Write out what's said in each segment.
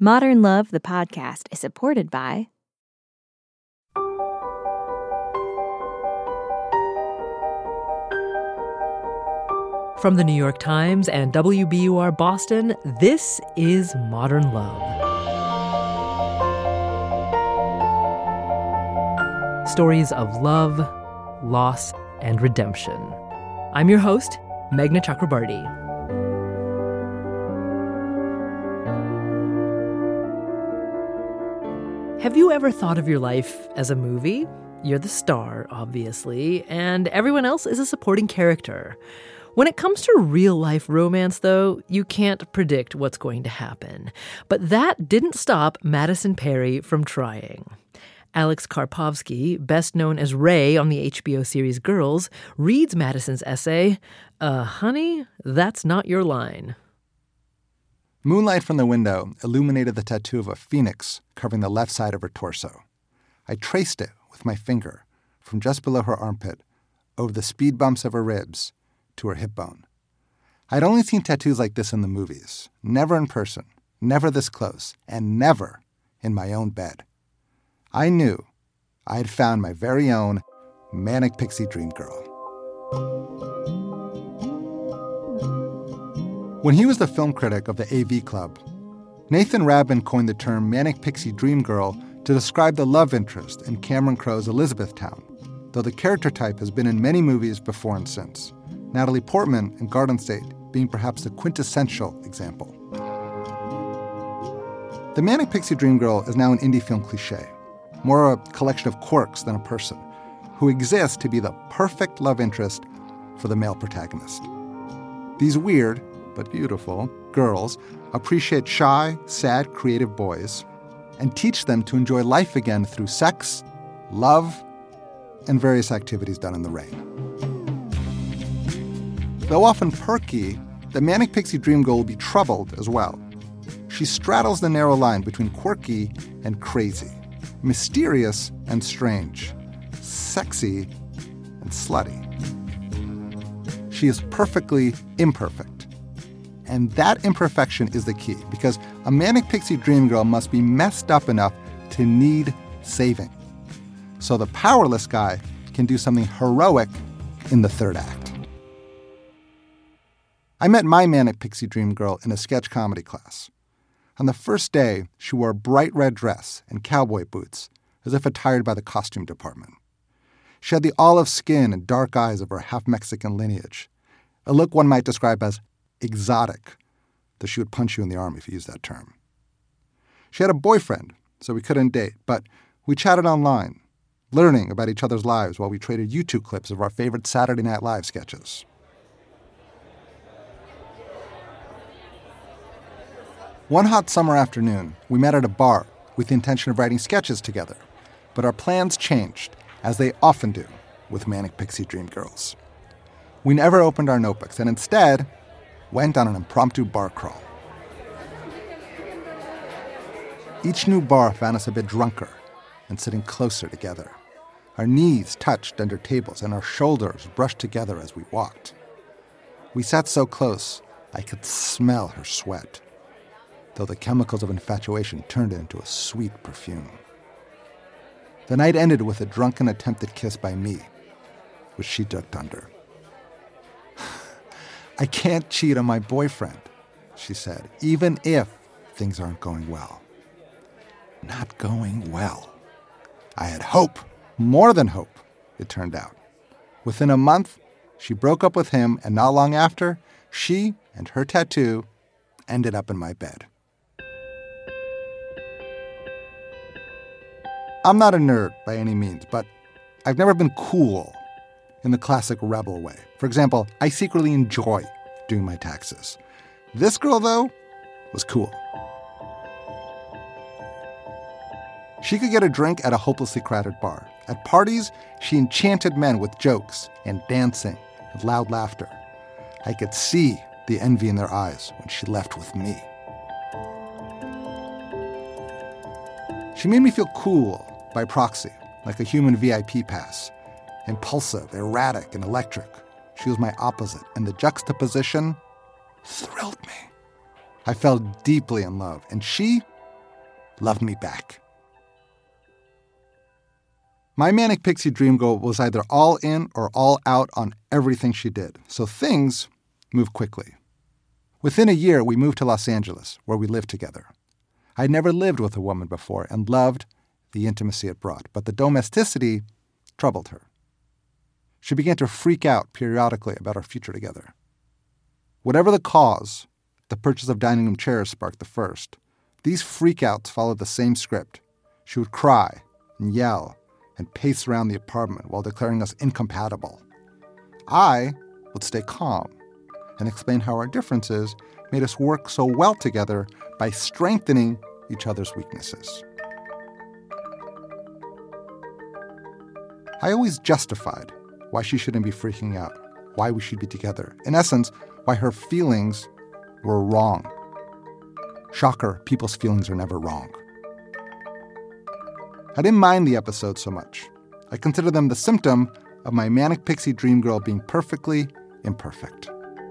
Modern Love, the podcast, is supported by From the New York Times and WBUR Boston, this is Modern Love. Stories of love, loss, and redemption. I'm your host, Meghna Chakrabarty. Have you ever thought of your life as a movie? You're the star, obviously, and everyone else is a supporting character. When it comes to real-life romance, though, you can't predict what's going to happen. But that didn't stop Madison Perry from trying. Alex Karpovsky, best known as Ray on the HBO series Girls, reads Madison's essay, honey, that's not your line. Moonlight from the window illuminated the tattoo of a phoenix covering the left side of her torso. I traced it with my finger from just below her armpit, over the speed bumps of her ribs, to her hip bone. I'd only seen tattoos like this in the movies, never in person, never this close, and never in my own bed. I knew I had found my very own manic pixie dream girl. When he was the film critic of the AV Club, Nathan Rabin coined the term manic pixie dream girl to describe the love interest in Cameron Crowe's Elizabethtown, though the character type has been in many movies before and since, Natalie Portman in Garden State being perhaps the quintessential example. The manic pixie dream girl is now an indie film cliché, more a collection of quirks than a person, who exists to be the perfect love interest for the male protagonist. These weird, but beautiful, girls appreciate shy, sad, creative boys and teach them to enjoy life again through sex, love, and various activities done in the rain. Though often perky, the manic pixie dream girl will be troubled as well. She straddles the narrow line between quirky and crazy, mysterious and strange, sexy and slutty. She is perfectly imperfect. And that imperfection is the key, because a manic pixie dream girl must be messed up enough to need saving. So the powerless guy can do something heroic in the third act. I met my manic pixie dream girl in a sketch comedy class. On the first day, she wore a bright red dress and cowboy boots, as if attired by the costume department. She had the olive skin and dark eyes of her half-Mexican lineage, a look one might describe as exotic, though she would punch you in the arm if you used that term. She had a boyfriend, so we couldn't date, but we chatted online, learning about each other's lives while we traded YouTube clips of our favorite Saturday Night Live sketches. One hot summer afternoon, we met at a bar with the intention of writing sketches together, but our plans changed, as they often do with manic pixie dream girls. We never opened our notebooks and instead went on an impromptu bar crawl. Each new bar found us a bit drunker and sitting closer together. Our knees touched under tables and our shoulders brushed together as we walked. We sat so close, I could smell her sweat, though the chemicals of infatuation turned it into a sweet perfume. The night ended with a drunken attempted kiss by me, which she ducked under. I can't cheat on my boyfriend, she said, even if things aren't going well. Not going well. I had hope, more than hope, it turned out. Within a month, she broke up with him, and not long after, she and her tattoo ended up in my bed. I'm not a nerd by any means, but I've never been cool in the classic rebel way. For example, I secretly enjoy doing my taxes. This girl, though, was cool. She could get a drink at a hopelessly crowded bar. At parties, she enchanted men with jokes and dancing and loud laughter. I could see the envy in their eyes when she left with me. She made me feel cool by proxy, like a human VIP pass. Impulsive, erratic, and electric. She was my opposite, and the juxtaposition thrilled me. I fell deeply in love, and she loved me back. My manic pixie dream girl was either all in or all out on everything she did, so things moved quickly. Within a year, we moved to Los Angeles, where we lived together. I'd never lived with a woman before and loved the intimacy it brought, but the domesticity troubled her. She began to freak out periodically about our future together. Whatever the cause, the purchase of dining room chairs sparked the first. These freakouts followed the same script. She would cry and yell and pace around the apartment while declaring us incompatible. I would stay calm and explain how our differences made us work so well together by strengthening each other's weaknesses. I always justified why she shouldn't be freaking out, why we should be together. In essence, why her feelings were wrong. Shocker, people's feelings are never wrong. I didn't mind the episodes so much. I consider them the symptom of my manic pixie dream girl being perfectly imperfect.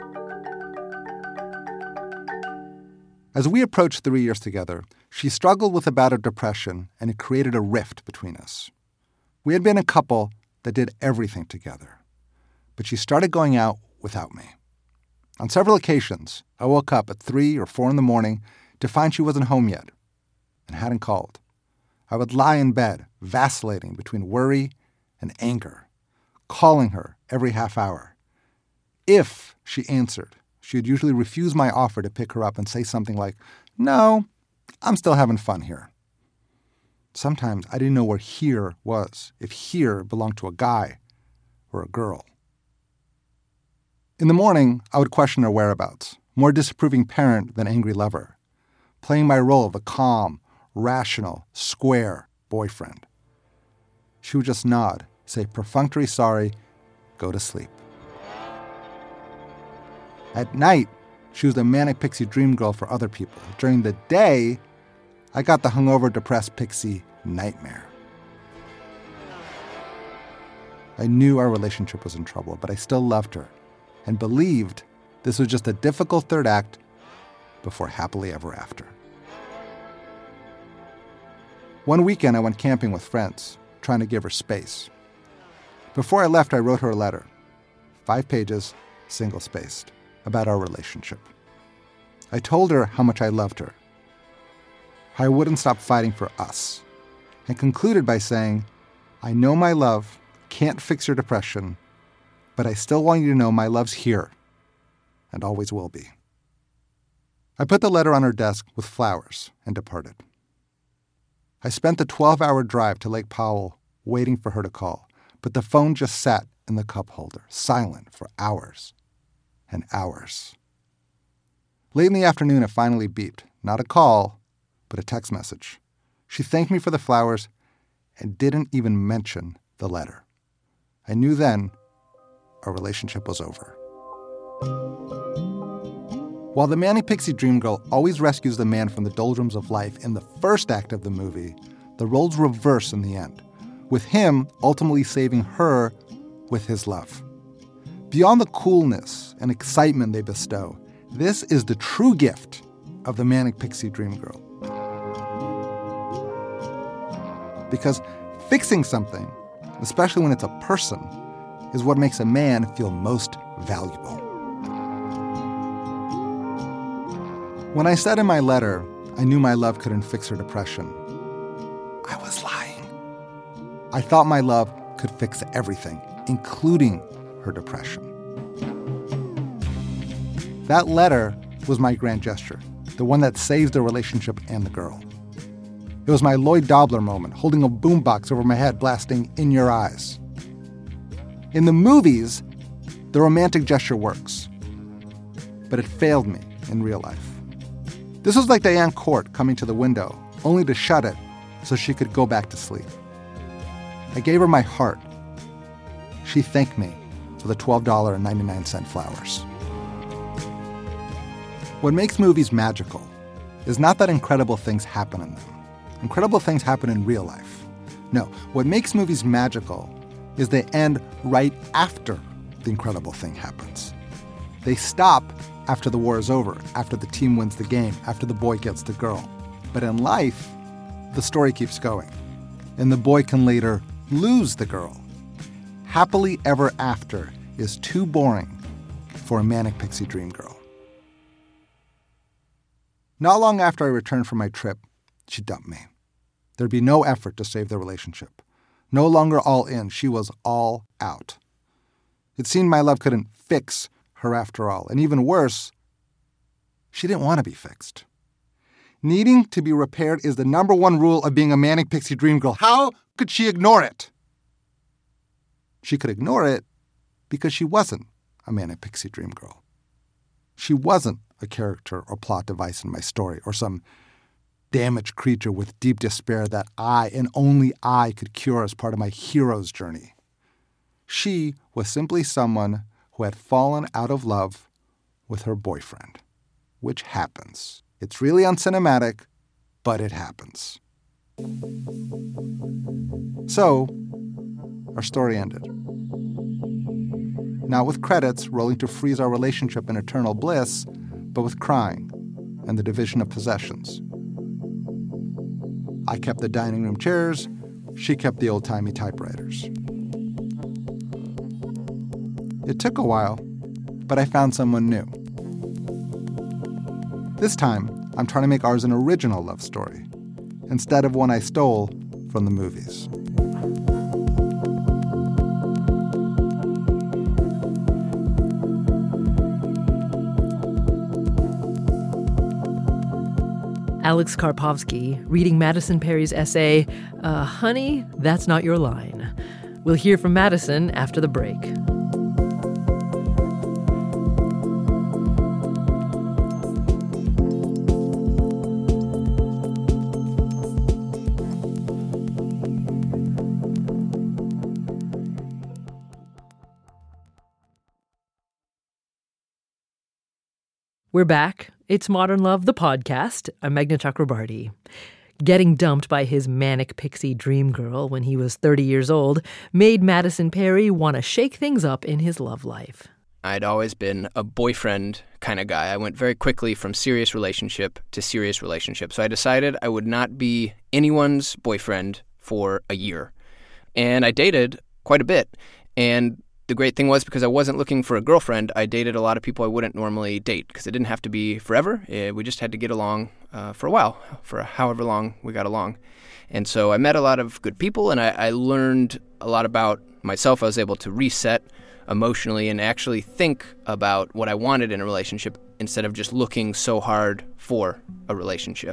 As we approached 3 years together, she struggled with a bout of depression, and it created a rift between us. We had been a couple that did everything together, but she started going out without me. On several occasions, I woke up at 3 or 4 in the morning to find she wasn't home yet and hadn't called. I would lie in bed, vacillating between worry and anger, calling her every half hour. If she answered, she would usually refuse my offer to pick her up and say something like, "No, I'm still having fun here." Sometimes I didn't know where here was, if here belonged to a guy or a girl. In the morning, I would question her whereabouts, more disapproving parent than angry lover, playing my role of a calm, rational, square boyfriend. She would just nod, say perfunctory sorry, go to sleep. At night, she was the manic pixie dream girl for other people. During the day, I got the hungover, depressed pixie nightmare. I knew our relationship was in trouble, but I still loved her and believed this was just a difficult third act before happily ever after. One weekend, I went camping with friends, trying to give her space. Before I left, I wrote her a letter, 5 pages, single-spaced, about our relationship. I told her how much I loved her, how I wouldn't stop fighting for us, and concluded by saying, "I know my love can't fix your depression, but I still want you to know my love's here and always will be." I put the letter on her desk with flowers and departed. I spent the 12-hour drive to Lake Powell waiting for her to call, but the phone just sat in the cup holder, silent for hours and hours. Late in the afternoon, it finally beeped. Not a call, but a text message. She thanked me for the flowers and didn't even mention the letter. I knew then our relationship was over. While the manic pixie dream girl always rescues the man from the doldrums of life in the first act of the movie, the roles reverse in the end, with him ultimately saving her with his love. Beyond the coolness and excitement they bestow, this is the true gift of the manic pixie dream girl. Because fixing something, especially when it's a person, is what makes a man feel most valuable. When I said in my letter, I knew my love couldn't fix her depression, I was lying. I thought my love could fix everything, including her depression. That letter was my grand gesture, the one that saves the relationship and the girl. It was my Lloyd Dobler moment, holding a boombox over my head, blasting "In Your Eyes." In the movies, the romantic gesture works, but it failed me in real life. This was like Diane Court coming to the window, only to shut it so she could go back to sleep. I gave her my heart. She thanked me for the $12.99 flowers. What makes movies magical is not that incredible things happen in them. Incredible things happen in real life. No, what makes movies magical is they end right after the incredible thing happens. They stop after the war is over, after the team wins the game, after the boy gets the girl. But in life, the story keeps going, and the boy can later lose the girl. Happily ever after is too boring for a manic pixie dream girl. Not long after I returned from my trip, she dumped me. There'd be no effort to save the relationship. No longer all in, she was all out. It seemed my love couldn't fix her after all, and even worse, she didn't want to be fixed. Needing to be repaired is the number one rule of being a manic pixie dream girl. How could she ignore it? She could ignore it because she wasn't a manic pixie dream girl. She wasn't a character or plot device in my story, or some damaged creature with deep despair that I and only I could cure as part of my hero's journey. She was simply someone who had fallen out of love with her boyfriend, which happens. It's really uncinematic, but it happens. So, our story ended. Not with credits rolling to freeze our relationship in eternal bliss, but with crying and the division of possessions. I kept the dining room chairs, she kept the old-timey typewriters. It took a while, but I found someone new. This time, I'm trying to make ours an original love story, instead of one I stole from the movies. Alex Karpovsky reading Madison Perry's essay, Honey, That's Not Your Line. We'll hear from Madison after the break. We're back. It's Modern Love, the podcast. I'm Meghna Chakrabarti. Getting dumped by his manic pixie dream girl when he was 30 years old made Madison Perry want to shake things up in his love life. I'd always been a boyfriend kind of guy. I went very quickly from serious relationship to serious relationship. So I decided I would not be anyone's boyfriend for a year. And I dated quite a bit. And the great thing was, because I wasn't looking for a girlfriend, I dated a lot of people I wouldn't normally date, because it didn't have to be forever. We just had to get along for a while, for however long we got along. And so I met a lot of good people, and I learned a lot about myself. I was able to reset emotionally and actually think about what I wanted in a relationship instead of just looking so hard for a relationship.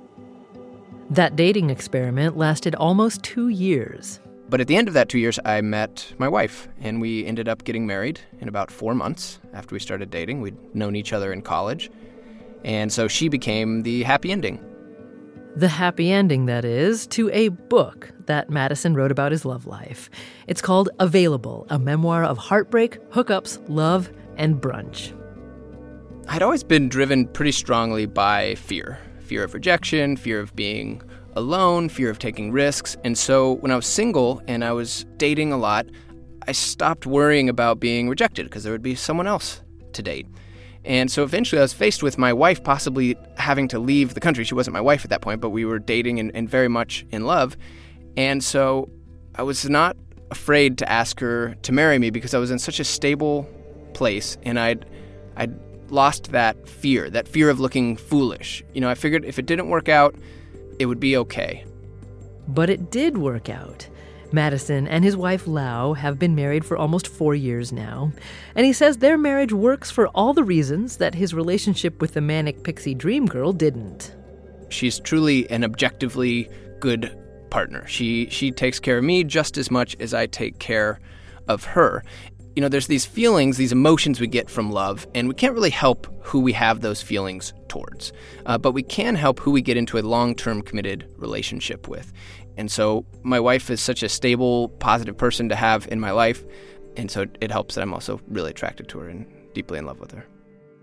That dating experiment lasted almost 2 years. But at the end of that 2 years, I met my wife, and we ended up getting married in about 4 months after we started dating. We'd known each other in college, and so she became the happy ending. The happy ending, that is, to a book that Madison wrote about his love life. It's called Available, a memoir of heartbreak, hookups, love, and brunch. I'd always been driven pretty strongly by fear. Fear of rejection, fear of being alone, fear of taking risks. And so when I was single and I was dating a lot, I stopped worrying about being rejected because there would be someone else to date. And so eventually I was faced with my wife possibly having to leave the country. She wasn't my wife at that point, but we were dating and very much in love. And so I was not afraid to ask her to marry me because I was in such a stable place, and I'd lost that fear of looking foolish. You know, I figured if it didn't work out, it would be okay. But it did work out. Madison and his wife Lau have been married for almost 4 years now, and he says their marriage works for all the reasons that his relationship with the manic pixie dream girl didn't. She's truly an objectively good partner. She takes care of me just as much as I take care of her. You know, there's these feelings, these emotions we get from love, and we can't really help who we have those feelings towards. But we can help who we get into a long-term committed relationship with. And so my wife is such a stable, positive person to have in my life, and so it helps that I'm also really attracted to her and deeply in love with her.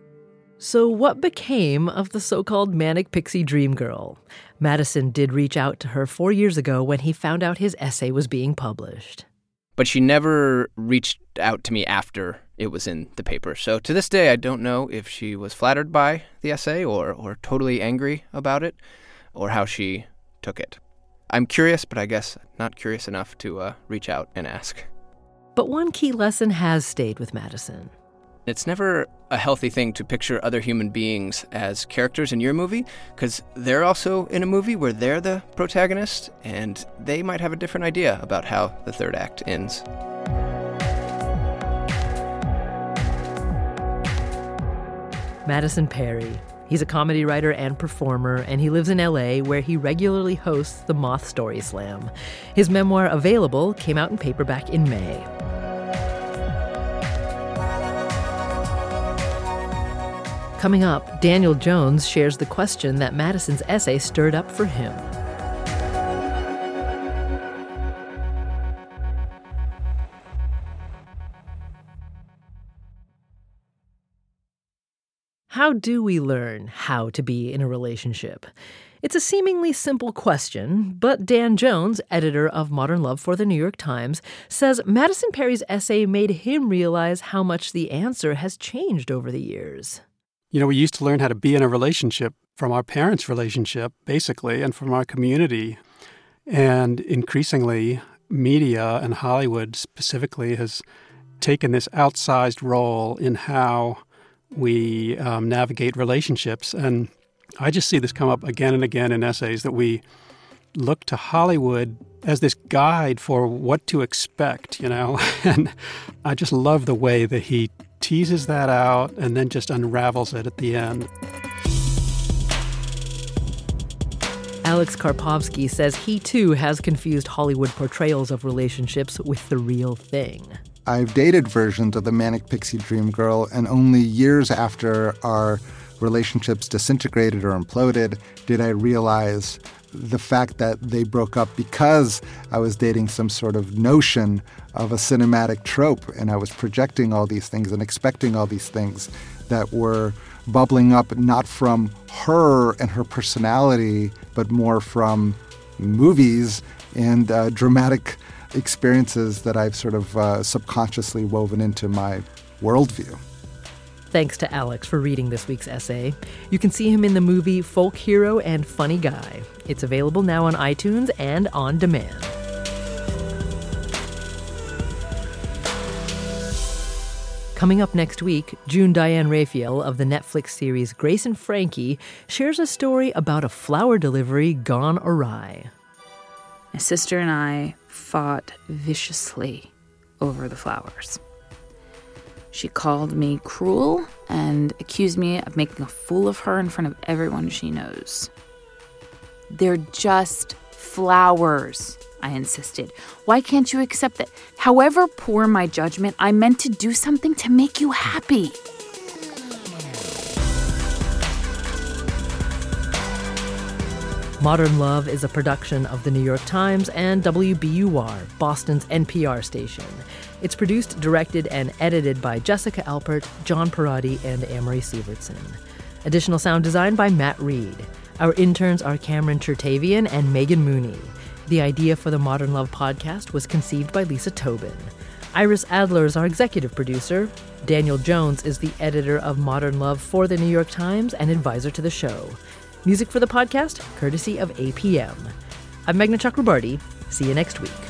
So what became of the so-called manic pixie dream girl? Madison did reach out to her 4 years ago when he found out his essay was being published. But she never reached out to me after it was in the paper. So to this day, I don't know if she was flattered by the essay or totally angry about it, or how she took it. I'm curious, but I guess not curious enough to reach out and ask. But one key lesson has stayed with Madison. It's never a healthy thing to picture other human beings as characters in your movie, because they're also in a movie where they're the protagonist, and they might have a different idea about how the third act ends. Madison Perry. He's a comedy writer and performer, and he lives in LA, where he regularly hosts the Moth Story Slam. His memoir, Available, came out in paperback in May. Coming up, Daniel Jones shares the question that Madison's essay stirred up for him. How do we learn how to be in a relationship? It's a seemingly simple question, but Dan Jones, editor of Modern Love for the New York Times, says Madison Perry's essay made him realize how much the answer has changed over the years. You know, we used to learn how to be in a relationship from our parents' relationship, basically, and from our community. And increasingly, media and Hollywood specifically has taken this outsized role in how we navigate relationships. And I just see this come up again and again in essays, that we look to Hollywood as this guide for what to expect, you know. And I just love the way that he teases that out and then just unravels it at the end. Alex Karpovsky says he too has confused Hollywood portrayals of relationships with the real thing. I've dated versions of the Manic Pixie Dream Girl, and only years after our relationships disintegrated or imploded did I realize the fact that they broke up because I was dating some sort of notion of a cinematic trope, and I was projecting all these things and expecting all these things that were bubbling up not from her and her personality, but more from movies and dramatic experiences that I've sort of subconsciously woven into my worldview. Thanks to Alex for reading this week's essay. You can see him in the movie Folk Hero and Funny Guy. It's available now on iTunes and on demand. Coming up next week, June Diane Raphael of the Netflix series Grace and Frankie shares a story about a flower delivery gone awry. My sister and I fought viciously over the flowers. She called me cruel and accused me of making a fool of her in front of everyone she knows. They're just flowers, I insisted. Why can't you accept that? However poor my judgment, I meant to do something to make you happy. Modern Love is a production of The New York Times and WBUR, Boston's NPR station. It's produced, directed, and edited by Jessica Alpert, John Parati, and Amory Sievertson. Additional sound design by Matt Reed. Our interns are Cameron Chertavian and Megan Mooney. The idea for the Modern Love podcast was conceived by Lisa Tobin. Iris Adler is our executive producer. Daniel Jones is the editor of Modern Love for The New York Times and advisor to the show. Music for the podcast, courtesy of APM. I'm Meghna Chakrabarti. See you next week.